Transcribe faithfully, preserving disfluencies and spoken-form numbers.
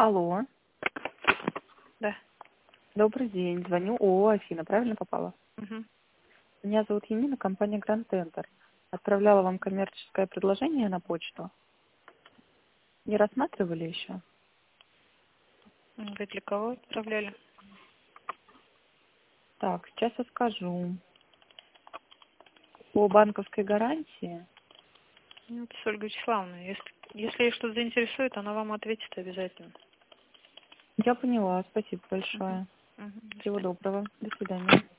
Алло. Да. Добрый день. Звоню ООО «Афина». Правильно попала? Угу. Меня зовут Енина, компания Grand Center. Отправляла вам коммерческое предложение на почту. Не рассматривали еще? Вы для кого отправляли? Так, сейчас я скажу. По банковской гарантии. Ну, это Ольга Вячеславовна. Если, если ее что-то заинтересует, она вам ответит обязательно. Я поняла. Спасибо Угу. большое. Угу. До Всего свидания. доброго. До свидания.